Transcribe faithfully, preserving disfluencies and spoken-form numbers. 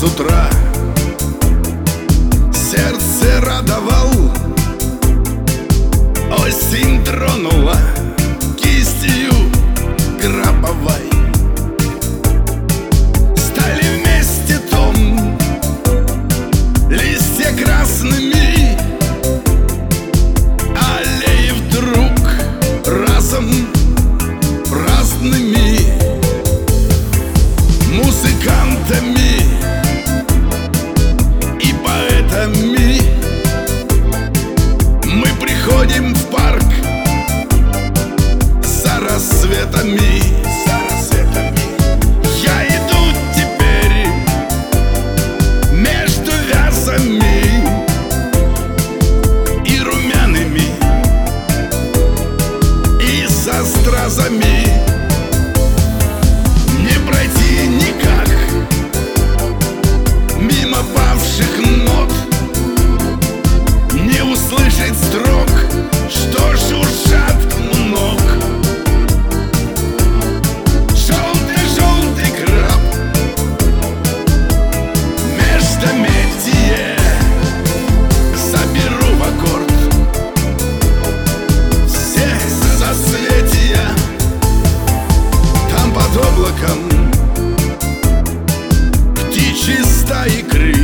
с утра сердце радовал. Осень тронула кистью гробовой. Стали вместе том листья красными, аллеи вдруг разом праздными. Музыкантами и поэтами мы приходим в парк за рассветами. За рассветами. Я иду теперь между вязами и румяными, и со стразами. Не пройти никак мимо павших нот, не услышать строк, что шуршат у ног. Желтый-желтый краб, междометие заберу в аккорд. Все соцветия там под облаком, птичьи стаи крылья.